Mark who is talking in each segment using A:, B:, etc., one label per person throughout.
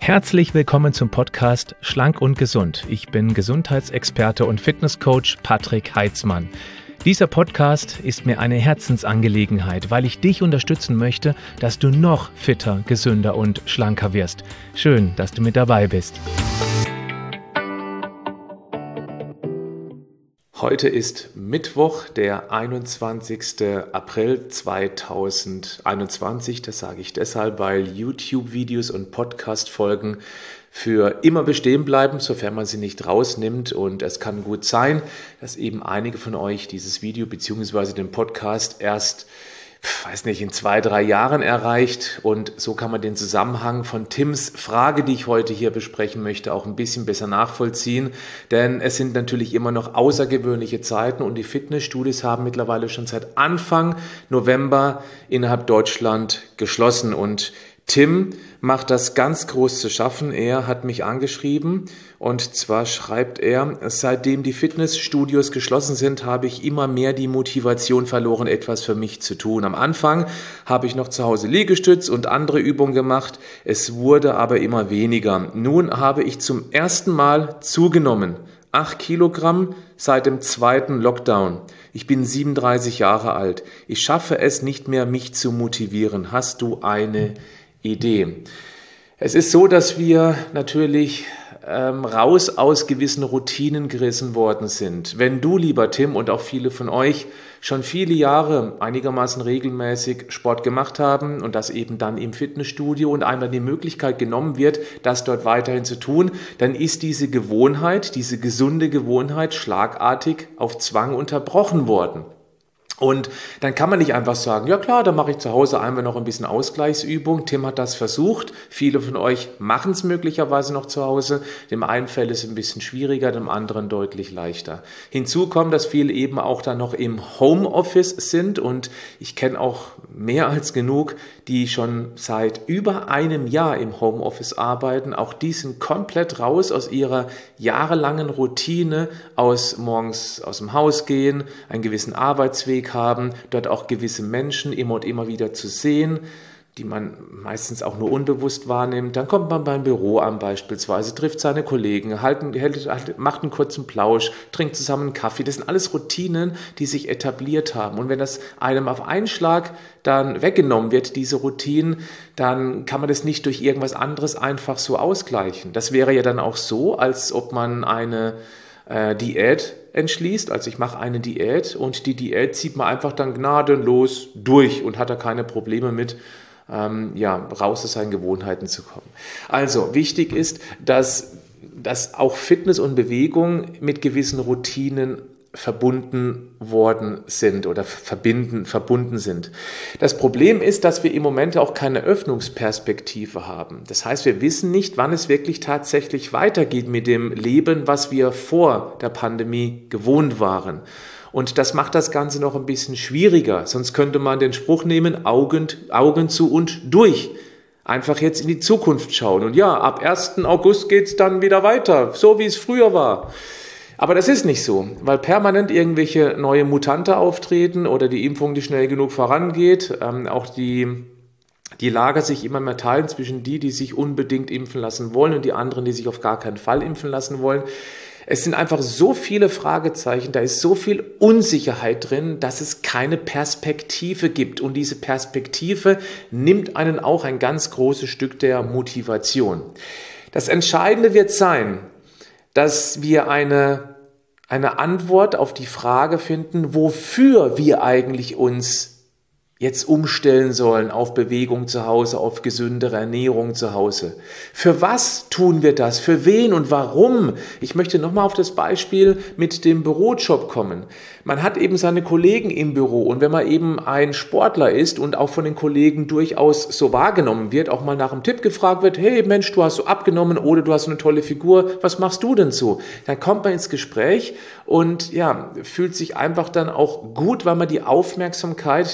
A: Herzlich willkommen zum Podcast Schlank und Gesund. Ich bin Gesundheitsexperte und Fitnesscoach Patrick Heitzmann. Dieser Podcast ist mir eine Herzensangelegenheit, weil ich dich unterstützen möchte, dass du noch fitter, gesünder und schlanker wirst. Schön, dass du mit dabei bist. Heute ist Mittwoch, der 21. April 2021. Das sage ich deshalb, weil YouTube-Videos und Podcast-Folgen für immer bestehen bleiben, sofern man sie nicht rausnimmt. Und es kann gut sein, dass eben einige von euch dieses Video bzw. den Podcast erst in 2-3 Jahren erreicht, und so kann man den Zusammenhang von Tims Frage, die ich heute hier besprechen möchte, auch ein bisschen besser nachvollziehen, denn es sind natürlich immer noch außergewöhnliche Zeiten und die Fitnessstudios haben mittlerweile schon seit Anfang November innerhalb Deutschland geschlossen, und Tim macht das ganz groß zu schaffen. Er hat mich angeschrieben, und zwar schreibt er: Seitdem die Fitnessstudios geschlossen sind, habe ich immer mehr die Motivation verloren, etwas für mich zu tun. Am Anfang habe ich noch zu Hause Liegestütz und andere Übungen gemacht. Es wurde aber immer weniger. Nun habe ich zum ersten Mal zugenommen. 8 Kilogramm seit dem zweiten Lockdown. Ich bin 37 Jahre alt. Ich schaffe es nicht mehr, mich zu motivieren. Hast du eine Idee? Es ist so, dass wir natürlich raus aus gewissen Routinen gerissen worden sind. Wenn du, lieber Tim, und auch viele von euch schon viele Jahre einigermaßen regelmäßig Sport gemacht haben und das eben dann im Fitnessstudio und einmal die Möglichkeit genommen wird, das dort weiterhin zu tun, dann ist diese Gewohnheit, diese gesunde Gewohnheit schlagartig auf Zwang unterbrochen worden. Und dann kann man nicht einfach sagen, ja klar, dann mache ich zu Hause einmal noch ein bisschen Ausgleichsübung. Tim hat das versucht. Viele von euch machen es möglicherweise noch zu Hause. Dem einen fällt es ein bisschen schwieriger, dem anderen deutlich leichter. Hinzu kommt, dass viele eben auch dann noch im Homeoffice sind, und ich kenne auch mehr als genug, die schon seit über einem Jahr im Homeoffice arbeiten. Auch die sind komplett raus aus ihrer jahrelangen Routine, aus morgens aus dem Haus gehen, einen gewissen Arbeitsweg haben, dort auch gewisse Menschen immer und immer wieder zu sehen, die man meistens auch nur unbewusst wahrnimmt. Dann kommt man beim Büro an beispielsweise, trifft seine Kollegen, macht einen kurzen Plausch, trinkt zusammen einen Kaffee. Das sind alles Routinen, die sich etabliert haben. Und wenn das einem auf einen Schlag dann weggenommen wird, diese Routinen, dann kann man das nicht durch irgendwas anderes einfach so ausgleichen. Das wäre ja dann auch so, als ob man eine Diät entschließt, also ich mache eine Diät, und die Diät zieht man einfach dann gnadenlos durch und hat da keine Probleme mit, raus aus seinen Gewohnheiten zu kommen. Also wichtig ist, dass auch Fitness und Bewegung mit gewissen Routinen verbunden worden sind oder verbunden sind. Das Problem ist, dass wir im Moment auch keine Öffnungsperspektive haben. Das heißt, wir wissen nicht, wann es wirklich tatsächlich weitergeht mit dem Leben, was wir vor der Pandemie gewohnt waren. Und das macht das Ganze noch ein bisschen schwieriger. Sonst könnte man den Spruch nehmen: Augen zu und durch. Einfach jetzt in die Zukunft schauen. Und ja, ab 1. August geht's dann wieder weiter, so wie es früher war. Aber das ist nicht so, weil permanent irgendwelche neue Mutante auftreten oder die Impfung nicht schnell genug vorangeht. Auch die Lager sich immer mehr teilen zwischen die sich unbedingt impfen lassen wollen, und die anderen, die sich auf gar keinen Fall impfen lassen wollen. Es sind einfach so viele Fragezeichen, da ist so viel Unsicherheit drin, dass es keine Perspektive gibt. Und diese Perspektive nimmt einen auch ein ganz großes Stück der Motivation. Das Entscheidende wird sein, dass wir eine Antwort auf die Frage finden, wofür wir eigentlich uns jetzt umstellen sollen auf Bewegung zu Hause, auf gesündere Ernährung zu Hause. Für was tun wir das? Für wen und warum? Ich möchte nochmal auf das Beispiel mit dem Bürojob kommen. Man hat eben seine Kollegen im Büro, und wenn man eben ein Sportler ist und auch von den Kollegen durchaus so wahrgenommen wird, auch mal nach einem Tipp gefragt wird: Hey Mensch, du hast so abgenommen oder du hast eine tolle Figur, was machst du denn so? Dann kommt man ins Gespräch und fühlt sich einfach dann auch gut, weil man die Aufmerksamkeit, die Anerkennung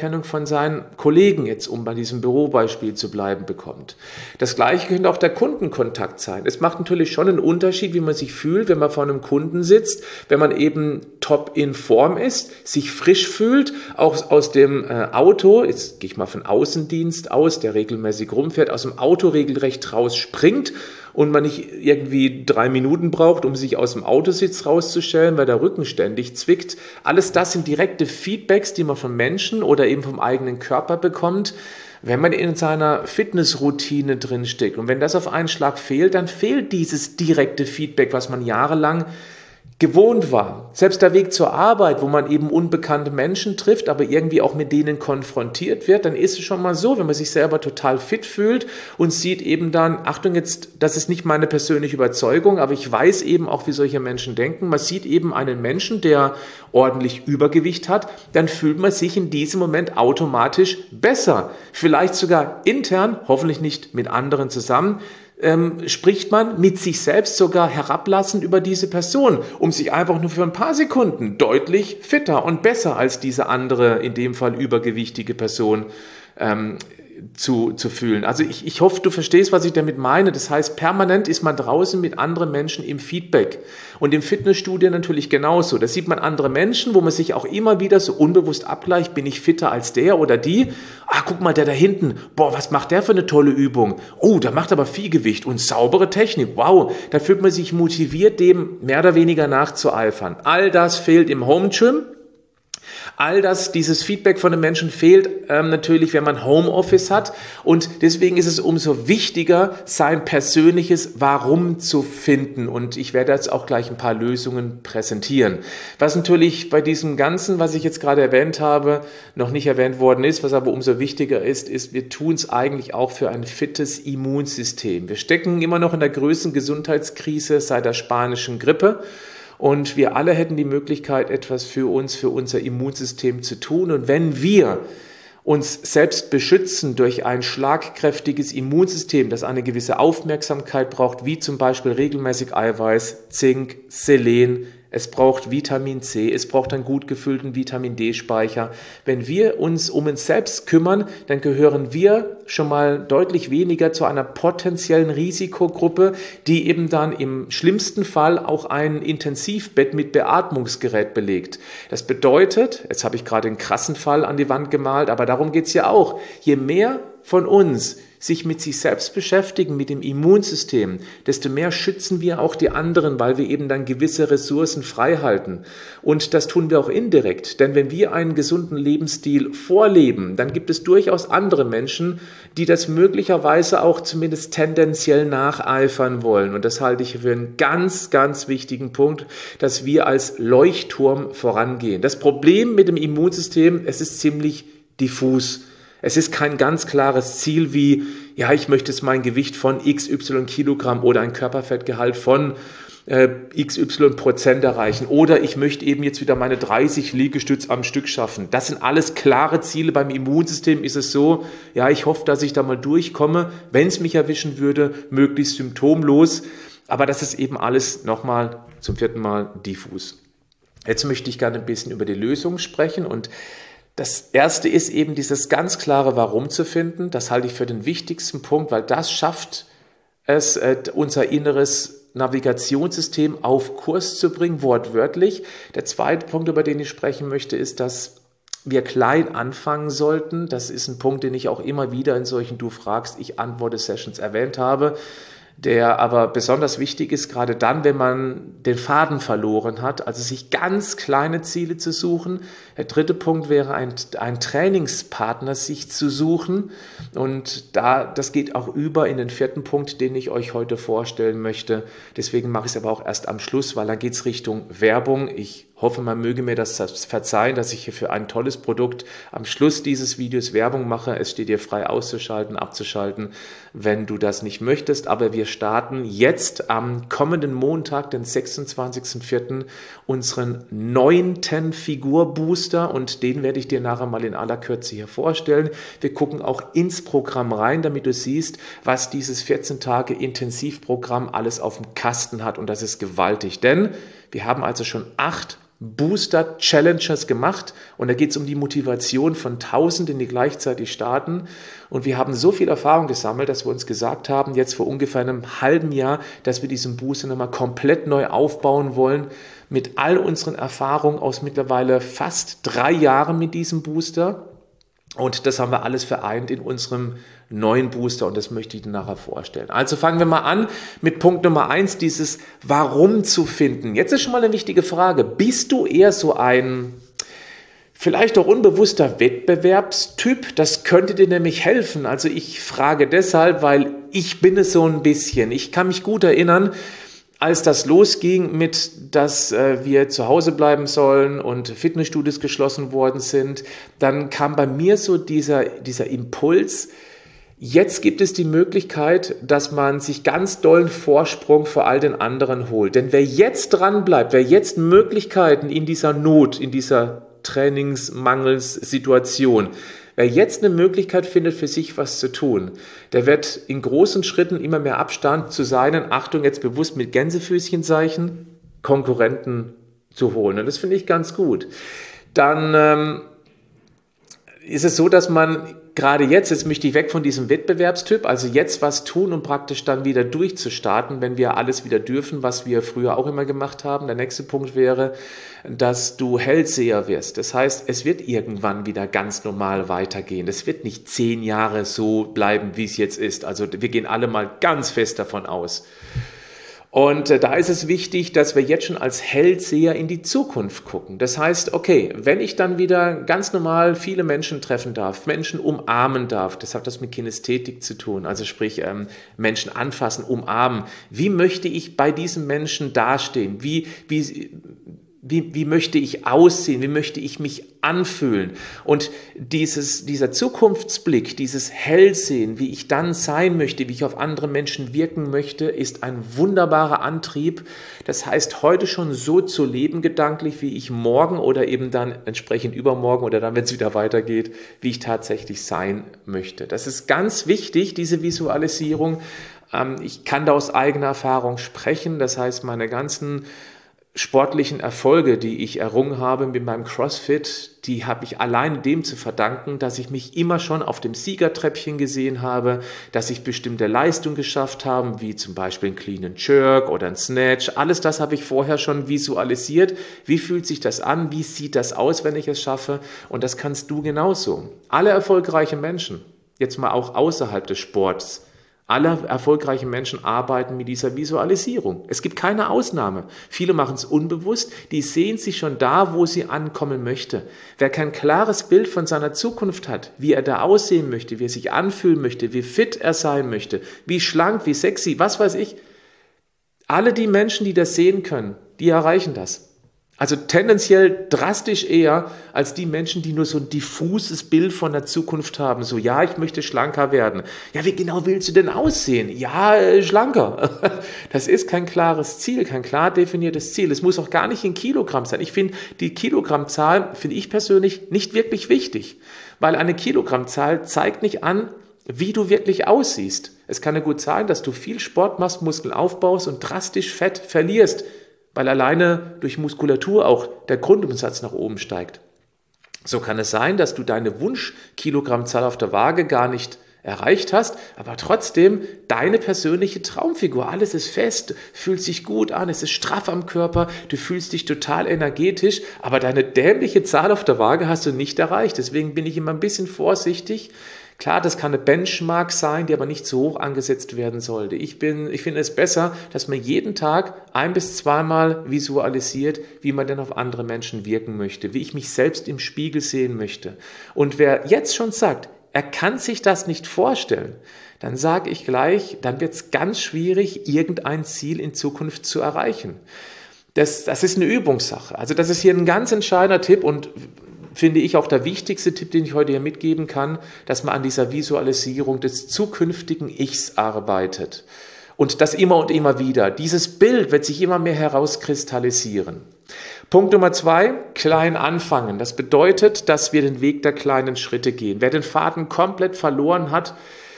A: Anerkennung von seinen Kollegen, jetzt um bei diesem Bürobeispiel zu bleiben, bekommt. Das Gleiche könnte auch der Kundenkontakt sein. Es macht natürlich schon einen Unterschied, wie man sich fühlt, wenn man vor einem Kunden sitzt, wenn man eben top in Form ist, sich frisch fühlt, auch aus dem Auto, jetzt gehe ich mal von Außendienst aus, der regelmäßig rumfährt, aus dem Auto regelrecht rausspringt und man nicht irgendwie 3 Minuten braucht, um sich aus dem Autositz rauszustellen, weil der Rücken ständig zwickt. Alles das sind direkte Feedbacks, die man von Menschen oder eben vom eigenen Körper bekommt, wenn man in seiner Fitnessroutine drinsteckt. Und wenn das auf einen Schlag fehlt, dann fehlt dieses direkte Feedback, was man jahrelang gewohnt war. Selbst der Weg zur Arbeit, wo man eben unbekannte Menschen trifft, aber irgendwie auch mit denen konfrontiert wird, dann ist es schon mal so, wenn man sich selber total fit fühlt und sieht eben dann, Achtung jetzt, das ist nicht meine persönliche Überzeugung, aber ich weiß eben auch, wie solche Menschen denken. Man sieht eben einen Menschen, der ordentlich Übergewicht hat, dann fühlt man sich in diesem Moment automatisch besser. Vielleicht sogar intern, hoffentlich nicht mit anderen zusammen, spricht man mit sich selbst sogar herablassend über diese Person, um sich einfach nur für ein paar Sekunden deutlich fitter und besser als diese andere, in dem Fall übergewichtige Person zu fühlen. Also ich hoffe, du verstehst, was ich damit meine. Das heißt, permanent ist man draußen mit anderen Menschen im Feedback. Und im Fitnessstudio natürlich genauso. Da sieht man andere Menschen, wo man sich auch immer wieder so unbewusst abgleicht, bin ich fitter als der oder die? Ah, guck mal, der da hinten, boah, was macht der für eine tolle Übung? Oh, der macht aber viel Gewicht und saubere Technik. Wow, da fühlt man sich motiviert, dem mehr oder weniger nachzueifern. All das fehlt im Home Gym. All das, dieses Feedback von den Menschen fehlt natürlich, wenn man Homeoffice hat, und deswegen ist es umso wichtiger, sein persönliches Warum zu finden, und ich werde jetzt auch gleich ein paar Lösungen präsentieren. Was natürlich bei diesem Ganzen, was ich jetzt gerade erwähnt habe, noch nicht erwähnt worden ist, was aber umso wichtiger ist, wir tun es eigentlich auch für ein fittes Immunsystem. Wir stecken immer noch in der größten Gesundheitskrise seit der spanischen Grippe. Und wir alle hätten die Möglichkeit, etwas für uns, für unser Immunsystem zu tun. Und wenn wir uns selbst beschützen durch ein schlagkräftiges Immunsystem, das eine gewisse Aufmerksamkeit braucht, wie zum Beispiel regelmäßig Eiweiß, Zink, Selen, es braucht Vitamin C, es braucht einen gut gefüllten Vitamin D-Speicher. Wenn wir uns um uns selbst kümmern, dann gehören wir schon mal deutlich weniger zu einer potenziellen Risikogruppe, die eben dann im schlimmsten Fall auch ein Intensivbett mit Beatmungsgerät belegt. Das bedeutet, jetzt habe ich gerade einen krassen Fall an die Wand gemalt, aber darum geht es ja auch, je mehr von uns sich mit sich selbst beschäftigen, mit dem Immunsystem, desto mehr schützen wir auch die anderen, weil wir eben dann gewisse Ressourcen frei halten. Und das tun wir auch indirekt, denn wenn wir einen gesunden Lebensstil vorleben, dann gibt es durchaus andere Menschen, die das möglicherweise auch zumindest tendenziell nacheifern wollen. Und das halte ich für einen ganz, ganz wichtigen Punkt, dass wir als Leuchtturm vorangehen. Das Problem mit dem Immunsystem, es ist ziemlich diffus. Es ist kein ganz klares Ziel wie, ja, ich möchte jetzt mein Gewicht von XY Kilogramm oder ein Körperfettgehalt von XY Prozent erreichen oder ich möchte eben jetzt wieder meine 30 Liegestütze am Stück schaffen. Das sind alles klare Ziele. Beim Immunsystem ist es so, ja, ich hoffe, dass ich da mal durchkomme, wenn es mich erwischen würde, möglichst symptomlos. Aber das ist eben alles nochmal zum 4. Mal diffus. Jetzt möchte ich gerne ein bisschen über die Lösung sprechen, und das erste ist eben dieses ganz klare Warum zu finden. Das halte ich für den wichtigsten Punkt, weil das schafft es, unser inneres Navigationssystem auf Kurs zu bringen, wortwörtlich. Der zweite Punkt, über den ich sprechen möchte, ist, dass wir klein anfangen sollten. Das ist ein Punkt, den ich auch immer wieder in solchen Du fragst, ich antworte Sessions erwähnt habe, der aber besonders wichtig ist, gerade dann, wenn man den Faden verloren hat, also sich ganz kleine Ziele zu suchen. Der dritte Punkt wäre, ein Trainingspartner sich zu suchen, und das geht auch über in den 4. Punkt, den ich euch heute vorstellen möchte. Deswegen mache ich es aber auch erst am Schluss, weil dann geht es Richtung Werbung. Ich hoffe, man möge mir das verzeihen, dass ich hier für ein tolles Produkt am Schluss dieses Videos Werbung mache. Es steht dir frei auszuschalten, abzuschalten, wenn du das nicht möchtest. Aber wir starten jetzt am kommenden Montag, den 26.04., unseren 9. Figurbooster, und den werde ich dir nachher mal in aller Kürze hier vorstellen. Wir gucken auch ins Programm rein, damit du siehst, was dieses 14 Tage Intensivprogramm alles auf dem Kasten hat, und das ist gewaltig, denn wir haben also schon 8 Booster Challenges gemacht und da geht es um die Motivation von Tausenden, die gleichzeitig starten und wir haben so viel Erfahrung gesammelt, dass wir uns gesagt haben, jetzt vor ungefähr einem halben Jahr, dass wir diesen Booster nochmal komplett neu aufbauen wollen mit all unseren Erfahrungen aus mittlerweile fast 3 Jahren mit diesem Booster und das haben wir alles vereint in unserem neuen Booster und das möchte ich dir nachher vorstellen. Also fangen wir mal an mit Punkt Nummer 1, dieses Warum zu finden. Jetzt ist schon mal eine wichtige Frage. Bist du eher so ein vielleicht auch unbewusster Wettbewerbstyp? Das könnte dir nämlich helfen. Also ich frage deshalb, weil ich bin es so ein bisschen. Ich kann mich gut erinnern, als das losging mit, dass wir zu Hause bleiben sollen und Fitnessstudios geschlossen worden sind, dann kam bei mir so dieser Impuls, jetzt gibt es die Möglichkeit, dass man sich ganz dollen Vorsprung vor all den anderen holt. Denn wer jetzt dran bleibt, wer jetzt Möglichkeiten in dieser Not, in dieser Trainingsmangelssituation, wer jetzt eine Möglichkeit findet, für sich was zu tun, der wird in großen Schritten immer mehr Abstand zu seinen, Achtung, jetzt bewusst mit Gänsefüßchenzeichen, Konkurrenten zu holen. Und das finde ich ganz gut. Dann ist es so, dass man gerade jetzt möchte ich weg von diesem Wettbewerbstyp, also jetzt was tun, um praktisch dann wieder durchzustarten, wenn wir alles wieder dürfen, was wir früher auch immer gemacht haben. Der nächste Punkt wäre, dass du Hellseher wirst. Das heißt, es wird irgendwann wieder ganz normal weitergehen. Es wird nicht 10 Jahre so bleiben, wie es jetzt ist. Also wir gehen alle mal ganz fest davon aus. Und da ist es wichtig, dass wir jetzt schon als Hellseher in die Zukunft gucken. Das heißt, okay, wenn ich dann wieder ganz normal viele Menschen treffen darf, Menschen umarmen darf, das hat das mit Kinästhetik zu tun, also sprich Menschen anfassen, umarmen. Wie möchte ich bei diesen Menschen dastehen? Wie möchte ich aussehen? Wie möchte ich mich anfühlen? Und dieser Zukunftsblick, dieses Hellsehen, wie ich dann sein möchte, wie ich auf andere Menschen wirken möchte, ist ein wunderbarer Antrieb. Das heißt, heute schon so zu leben gedanklich, wie ich morgen oder eben dann entsprechend übermorgen oder dann, wenn es wieder weitergeht, wie ich tatsächlich sein möchte. Das ist ganz wichtig, diese Visualisierung. Ich kann da aus eigener Erfahrung sprechen. Das heißt, meine ganzen sportlichen Erfolge, die ich errungen habe mit meinem CrossFit, die habe ich allein dem zu verdanken, dass ich mich immer schon auf dem Siegertreppchen gesehen habe, dass ich bestimmte Leistungen geschafft habe, wie zum Beispiel ein Clean and Jerk oder ein Snatch. Alles das habe ich vorher schon visualisiert. Wie fühlt sich das an? Wie sieht das aus, wenn ich es schaffe? Und das kannst du genauso. Alle erfolgreichen Menschen, jetzt mal auch außerhalb des Sports, alle erfolgreichen Menschen arbeiten mit dieser Visualisierung. Es gibt keine Ausnahme. Viele machen es unbewusst, die sehen sich schon da, wo sie ankommen möchte. Wer kein klares Bild von seiner Zukunft hat, wie er da aussehen möchte, wie er sich anfühlen möchte, wie fit er sein möchte, wie schlank, wie sexy, was weiß ich. Alle die Menschen, die das sehen können, die erreichen das. Also tendenziell drastisch eher als die Menschen, die nur so ein diffuses Bild von der Zukunft haben. So, ja, ich möchte schlanker werden. Ja, wie genau willst du denn aussehen? Ja, schlanker. Das ist kein klares Ziel, kein klar definiertes Ziel. Es muss auch gar nicht in Kilogramm sein. Ich finde, die Kilogrammzahl finde ich persönlich nicht wirklich wichtig, weil eine Kilogrammzahl zeigt nicht an, wie du wirklich aussiehst. Es kann ja gut sein, dass du viel Sport machst, Muskeln aufbaust und drastisch Fett verlierst, weil alleine durch Muskulatur auch der Grundumsatz nach oben steigt. So kann es sein, dass du deine Wunsch-Kilogrammzahl auf der Waage gar nicht erreicht hast, aber trotzdem deine persönliche Traumfigur. Alles ist fest, fühlt sich gut an, es ist straff am Körper, du fühlst dich total energetisch, aber deine dämliche Zahl auf der Waage hast du nicht erreicht. Deswegen bin ich immer ein bisschen vorsichtig. Klar, das kann eine Benchmark sein, die aber nicht so hoch angesetzt werden sollte. Ich finde es besser, dass man jeden Tag 1- bis 2-mal visualisiert, wie man denn auf andere Menschen wirken möchte, wie ich mich selbst im Spiegel sehen möchte. Und wer jetzt schon sagt, er kann sich das nicht vorstellen, dann sage ich gleich, dann wird es ganz schwierig, irgendein Ziel in Zukunft zu erreichen. Das ist eine Übungssache. Also das ist hier ein ganz entscheidender Tipp und finde ich auch der wichtigste Tipp, den ich heute hier mitgeben kann, dass man an dieser Visualisierung des zukünftigen Ichs arbeitet. Und das immer und immer wieder. Dieses Bild wird sich immer mehr herauskristallisieren. Punkt Nummer 2, klein anfangen. Das bedeutet, dass wir den Weg der kleinen Schritte gehen. Wer den Faden komplett verloren hat,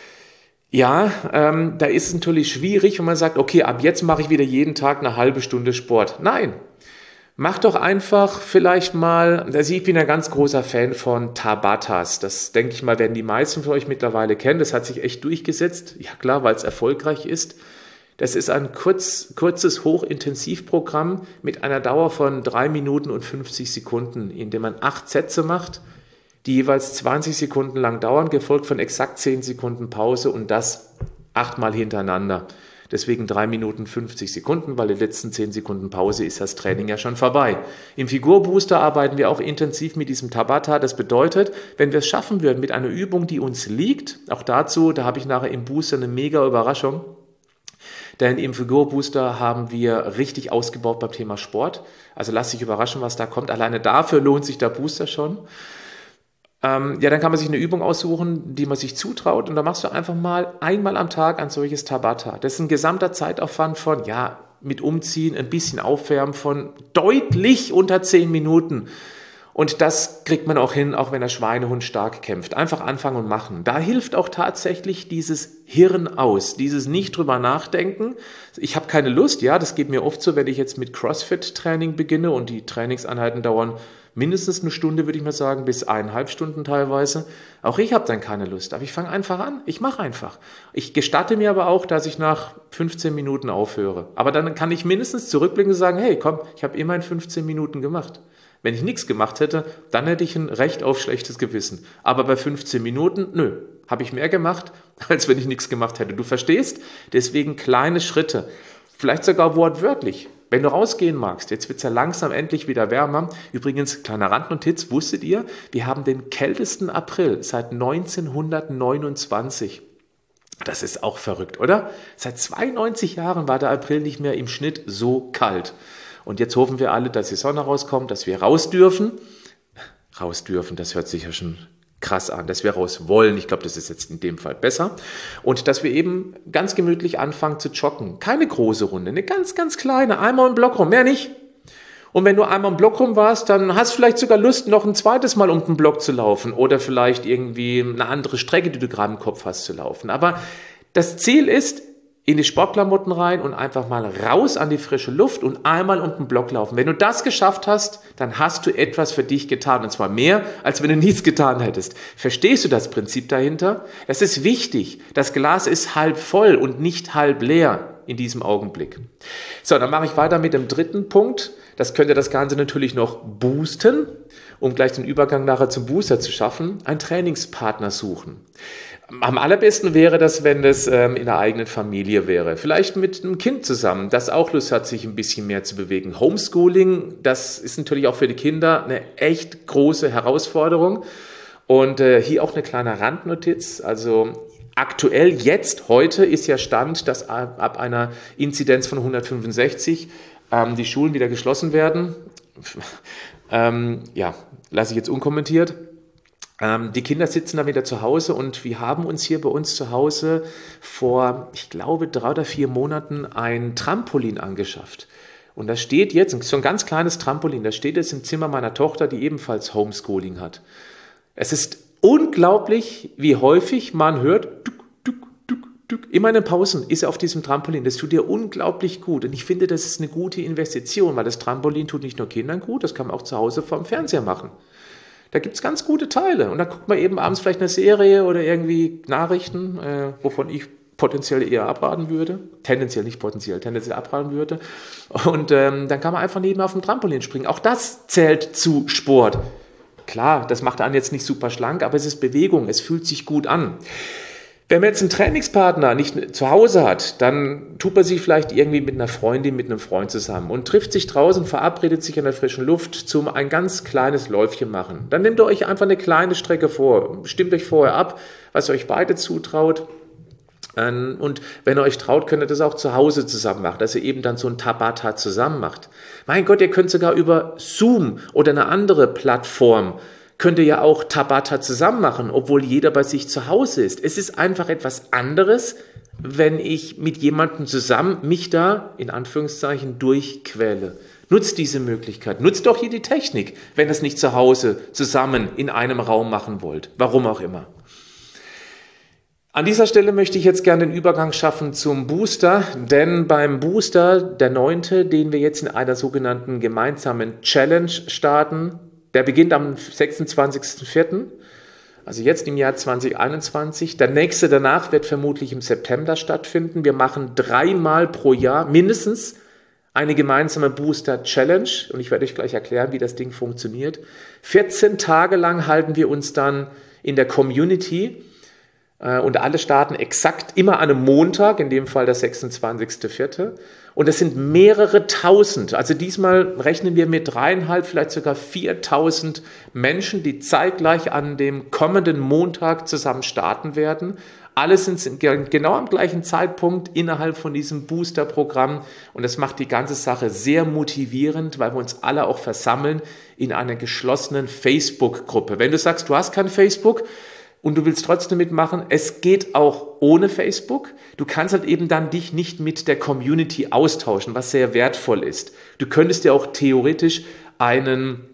A: ja, da ist es natürlich schwierig, wenn man sagt, okay, ab jetzt mache ich wieder jeden Tag eine halbe Stunde Sport. Nein. Mach doch einfach vielleicht mal, also ich bin ein ganz großer Fan von Tabatas. Das denke ich mal, werden die meisten von euch mittlerweile kennen. Das hat sich echt durchgesetzt. Ja klar, weil es erfolgreich ist. Das ist ein kurzes Hochintensivprogramm mit einer Dauer von 3 Minuten und 50 Sekunden, in dem man 8 Sätze macht, die jeweils 20 Sekunden lang dauern, gefolgt von exakt 10 Sekunden Pause und das 8-mal hintereinander. Deswegen 3 Minuten 50 Sekunden, weil die letzten 10 Sekunden Pause ist das Training ja schon vorbei. Im Figurbooster arbeiten wir auch intensiv mit diesem Tabata. Das bedeutet, wenn wir es schaffen würden mit einer Übung, die uns liegt, auch dazu, da habe ich nachher im Booster eine mega Überraschung, denn im Figurbooster haben wir richtig ausgebaut beim Thema Sport. Also lass dich überraschen, was da kommt. Alleine dafür lohnt sich der Booster schon. Dann kann man sich eine Übung aussuchen, die man sich zutraut. Und da machst du einfach mal einmal am Tag ein solches Tabata. Das ist ein gesamter Zeitaufwand von, mit Umziehen, ein bisschen Aufwärmen von deutlich unter 10 Minuten. Und das kriegt man auch hin, auch wenn der Schweinehund stark kämpft. Einfach anfangen und machen. Da hilft auch tatsächlich dieses Hirn aus, dieses nicht drüber nachdenken. Ich habe keine Lust, das geht mir oft so, wenn ich jetzt mit CrossFit-Training beginne und die Trainingseinheiten dauern mindestens eine Stunde, würde ich mal sagen, bis 1,5 Stunden teilweise. Auch ich habe dann keine Lust, aber ich fange einfach an. Ich mache einfach. Ich gestatte mir aber auch, dass ich nach 15 Minuten aufhöre. Aber dann kann ich mindestens zurückblicken und sagen, hey, komm, ich habe immerhin 15 Minuten gemacht. Wenn ich nichts gemacht hätte, dann hätte ich ein Recht auf schlechtes Gewissen. Aber bei 15 Minuten, habe ich mehr gemacht, als wenn ich nichts gemacht hätte. Du verstehst? Deswegen kleine Schritte. Vielleicht sogar wortwörtlich. Wenn du rausgehen magst, jetzt wird es ja langsam endlich wieder wärmer. Übrigens, kleiner Randnotiz, wusstet ihr, wir haben den kältesten April seit 1929. Das ist auch verrückt, oder? Seit 92 Jahren war der April nicht mehr im Schnitt so kalt. Und jetzt hoffen wir alle, dass die Sonne rauskommt, dass wir raus dürfen. Raus dürfen, das hört sich ja schon krass an, dass wir raus wollen. Ich glaube, das ist jetzt in dem Fall besser. Und dass wir eben ganz gemütlich anfangen zu joggen. Keine große Runde, eine ganz, ganz kleine. Einmal im Block rum, mehr nicht. Und wenn du einmal im Block rum warst, dann hast du vielleicht sogar Lust, noch ein zweites Mal um den Block zu laufen. Oder vielleicht irgendwie eine andere Strecke, die du gerade im Kopf hast, zu laufen. Aber das Ziel ist, in die Sportklamotten rein und einfach mal raus an die frische Luft und einmal um den Block laufen. Wenn du das geschafft hast, dann hast du etwas für dich getan. Und zwar mehr, als wenn du nichts getan hättest. Verstehst du das Prinzip dahinter? Es ist wichtig. Das Glas ist halb voll und nicht halb leer in diesem Augenblick. So, dann mache ich weiter mit dem dritten Punkt. Das könnte das Ganze natürlich noch boosten, um gleich den Übergang nachher zum Booster zu schaffen. Einen Trainingspartner suchen. Am allerbesten wäre das, wenn das in der eigenen Familie wäre. Vielleicht mit einem Kind zusammen, das auch Lust hat, sich ein bisschen mehr zu bewegen. Homeschooling, das ist natürlich auch für die Kinder eine echt große Herausforderung. Und hier auch eine kleine Randnotiz. Also aktuell, heute ist ja Stand, dass ab einer Inzidenz von 165 die Schulen wieder geschlossen werden. Lasse ich jetzt unkommentiert. Die Kinder sitzen dann wieder zu Hause und wir haben uns hier bei uns zu Hause vor, ich glaube, 3 oder 4 Monaten ein Trampolin angeschafft. Und das steht jetzt, so ein ganz kleines Trampolin, das steht jetzt im Zimmer meiner Tochter, die ebenfalls Homeschooling hat. Es ist unglaublich, wie häufig man hört, immer in den Pausen ist er auf diesem Trampolin. Das tut dir unglaublich gut. Und ich finde, das ist eine gute Investition, weil das Trampolin tut nicht nur Kindern gut, das kann man auch zu Hause vorm Fernseher machen. Da gibt es ganz gute Teile. Und da guckt man eben abends vielleicht eine Serie oder irgendwie Nachrichten, wovon ich potenziell eher abraten würde. Tendenziell abraten würde. Und dann kann man einfach neben auf dem Trampolin springen. Auch das zählt zu Sport. Klar, das macht einen jetzt nicht super schlank, aber es ist Bewegung. Es fühlt sich gut an. Wenn man jetzt einen Trainingspartner nicht zu Hause hat, dann tut man sich vielleicht irgendwie mit einer Freundin, mit einem Freund zusammen und trifft sich draußen, verabredet sich in der frischen Luft zum ein ganz kleines Läufchen machen. Dann nehmt ihr euch einfach eine kleine Strecke vor, stimmt euch vorher ab, was euch beide zutraut. Und wenn ihr euch traut, könnt ihr das auch zu Hause zusammen machen, dass ihr eben dann so ein Tabata zusammen macht. Mein Gott, ihr könnt sogar über Zoom oder eine andere Plattform könnt ihr ja auch Tabata zusammen machen, obwohl jeder bei sich zu Hause ist. Es ist einfach etwas anderes, wenn ich mit jemandem zusammen mich da, in Anführungszeichen, durchquäle. Nutzt diese Möglichkeit. Nutzt doch hier die Technik, wenn ihr es nicht zu Hause zusammen in einem Raum machen wollt. Warum auch immer. An dieser Stelle möchte ich jetzt gerne den Übergang schaffen zum Booster, denn beim Booster, der 9., den wir jetzt in einer sogenannten gemeinsamen Challenge starten, der beginnt am 26.04., also jetzt im Jahr 2021. Der nächste danach wird vermutlich im September stattfinden. Wir machen 3-mal pro Jahr mindestens eine gemeinsame Booster-Challenge und ich werde euch gleich erklären, wie das Ding funktioniert. 14 Tage lang halten wir uns dann in der Community und alle starten exakt immer an einem Montag, in dem Fall der 26.04. Und es sind mehrere tausend, also diesmal rechnen wir mit 3.500, vielleicht sogar 4.000 Menschen, die zeitgleich an dem kommenden Montag zusammen starten werden. Alle sind genau am gleichen Zeitpunkt innerhalb von diesem Booster-Programm und das macht die ganze Sache sehr motivierend, weil wir uns alle auch versammeln in einer geschlossenen Facebook-Gruppe. Wenn du sagst, du hast kein Facebook und du willst trotzdem mitmachen, es geht auch ohne Facebook. Du kannst halt eben dann dich nicht mit der Community austauschen, was sehr wertvoll ist. Du könntest dir auch theoretisch einen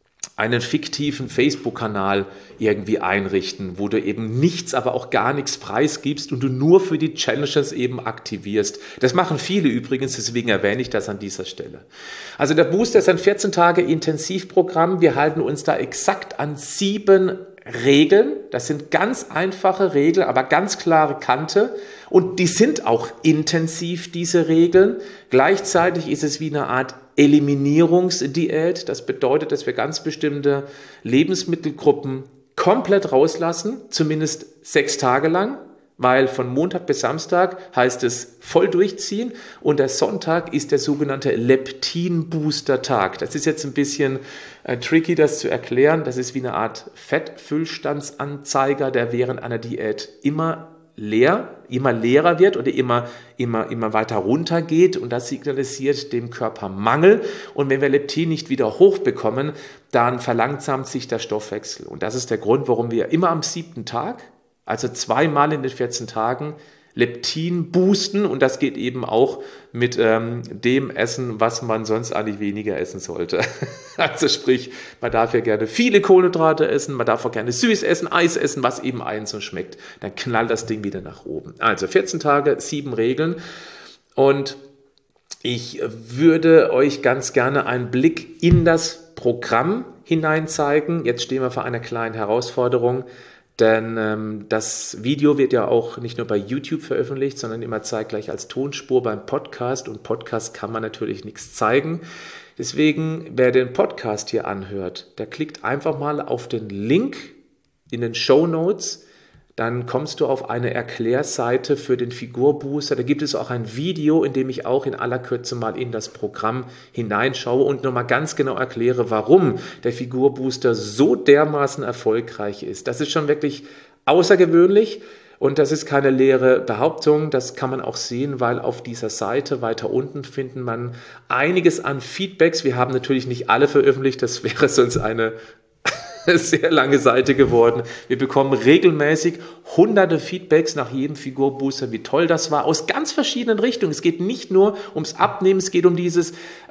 A: fiktiven Facebook-Kanal irgendwie einrichten, wo du eben nichts, aber auch gar nichts preisgibst und du nur für die Challenges eben aktivierst. Das machen viele übrigens, deswegen erwähne ich das an dieser Stelle. Also der Booster ist ein 14 Tage Intensivprogramm. Wir halten uns da exakt an 7 Regeln. Das sind ganz einfache Regeln, aber ganz klare Kante. Und die sind auch intensiv, diese Regeln. Gleichzeitig ist es wie eine Art Eliminierungsdiät. Das bedeutet, dass wir ganz bestimmte Lebensmittelgruppen komplett rauslassen, zumindest 6 Tage lang, weil von Montag bis Samstag heißt es voll durchziehen und der Sonntag ist der sogenannte Leptin-Booster-Tag. Das ist jetzt ein bisschen tricky, das zu erklären. Das ist wie eine Art Fettfüllstandsanzeiger, der während einer Diät immer leerer wird oder immer weiter runter geht und das signalisiert dem Körper Mangel und wenn wir Leptin nicht wieder hochbekommen, dann verlangsamt sich der Stoffwechsel und das ist der Grund, warum wir immer am 7. Tag, also 2-mal in den 14 Tagen Leptin boosten und das geht eben auch mit dem Essen, was man sonst eigentlich weniger essen sollte. Also sprich, man darf ja gerne viele Kohlenhydrate essen, man darf auch gerne süß essen, Eis essen, was eben einen so schmeckt. Dann knallt das Ding wieder nach oben. Also 14 Tage, 7 Regeln und ich würde euch ganz gerne einen Blick in das Programm hinein zeigen. Jetzt stehen wir vor einer kleinen Herausforderung. Denn das Video wird ja auch nicht nur bei YouTube veröffentlicht, sondern immer zeitgleich als Tonspur beim Podcast. Und Podcast kann man natürlich nichts zeigen. Deswegen, wer den Podcast hier anhört, der klickt einfach mal auf den Link in den Shownotes. Dann kommst du auf eine Erklärseite für den Figurbooster. Da gibt es auch ein Video, in dem ich auch in aller Kürze mal in das Programm hineinschaue und nochmal ganz genau erkläre, warum der Figurbooster so dermaßen erfolgreich ist. Das ist schon wirklich außergewöhnlich und das ist keine leere Behauptung. Das kann man auch sehen, weil auf dieser Seite weiter unten findet man einiges an Feedbacks. Wir haben natürlich nicht alle veröffentlicht, das wäre sonst eine sehr lange Seite geworden. Wir bekommen regelmäßig hunderte Feedbacks nach jedem Figurbooster, wie toll das war, aus ganz verschiedenen Richtungen. Es geht nicht nur ums Abnehmen, es geht um dieses,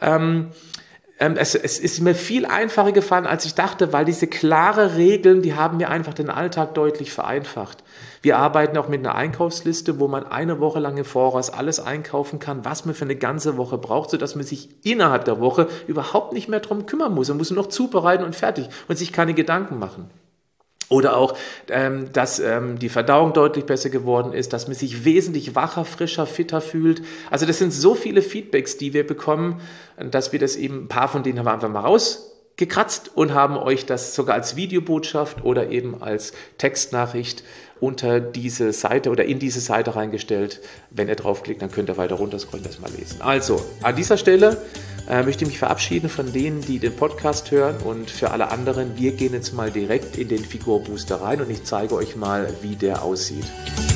A: es ist mir viel einfacher gefallen, als ich dachte, weil diese klare Regeln, die haben mir einfach den Alltag deutlich vereinfacht. Wir arbeiten auch mit einer Einkaufsliste, wo man eine Woche lang im Voraus alles einkaufen kann, was man für eine ganze Woche braucht, sodass man sich innerhalb der Woche überhaupt nicht mehr drum kümmern muss. Man muss nur noch zubereiten und fertig und sich keine Gedanken machen. Oder auch, dass die Verdauung deutlich besser geworden ist, dass man sich wesentlich wacher, frischer, fitter fühlt. Also das sind so viele Feedbacks, die wir bekommen, dass wir das eben, ein paar von denen haben wir einfach mal rausgekratzt und haben euch das sogar als Videobotschaft oder eben als Textnachricht unter diese Seite oder in diese Seite reingestellt. Wenn ihr draufklickt, dann könnt ihr weiter runterscrollen, das mal lesen. Also, an dieser Stelle möchte ich mich verabschieden von denen, die den Podcast hören und für alle anderen, wir gehen jetzt mal direkt in den Figurbooster rein und ich zeige euch mal, wie der aussieht.